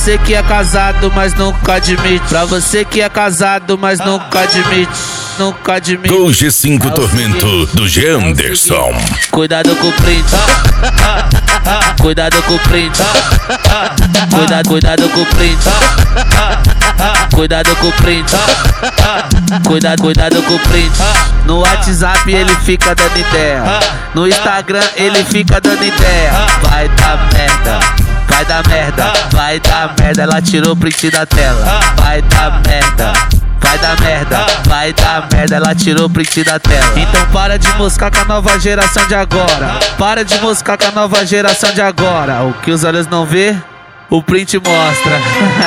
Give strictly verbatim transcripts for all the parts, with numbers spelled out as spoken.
você que é casado, mas nunca admite. Pra você que é casado, mas nunca admite. Nunca admite. Com G cinco é Tormento do Genderson. É cuidado com o print. Cuidado com o print. Cuidado, cuidado com o print. Cuidado com o print. Cuidado, cuidado com o print. No WhatsApp ele fica dando ideia. No Instagram ele fica dando ideia. Vai dar merda, vai dar merda, vai dar merda. Ela tirou o print da tela. Vai dar merda, vai dar merda, vai dar merda. Ela tirou o print da tela. Então para de moscar com a nova geração de agora. Para de moscar com a nova geração de agora. O que os olhos não vê, o print mostra.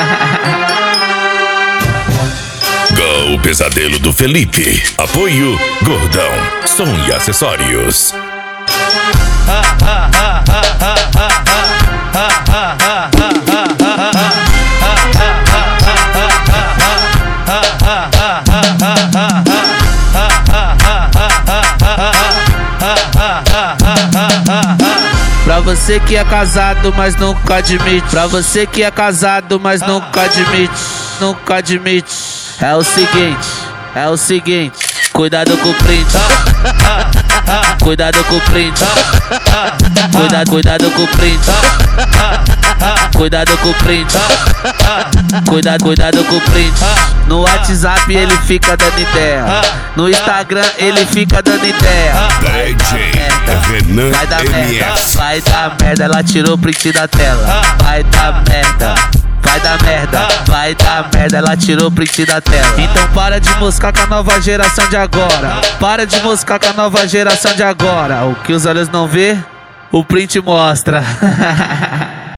Go, o pesadelo do Felipe. Apoio Gordão, som e acessórios. Pra você que é casado, mas nunca admite. Pra você que é casado, mas nunca admite. Nunca admite. É o seguinte, é o seguinte. Cuidado com o print. Cuidado com o print. Cuidado, cuidado com o print. Cuidado com o print. Cuidado, cuidado com o print. No WhatsApp ele fica dando ideia. No Instagram ele fica dando ideia. D J Renan vai dar M merda, S. vai dar merda. Ela tirou o print da tela. Vai dar merda, vai dar merda, vai dar merda. Ela tirou o print da tela. Então para de moscar com a nova geração de agora. Para de moscar com a nova geração de agora. O que os olhos não vê, o print mostra.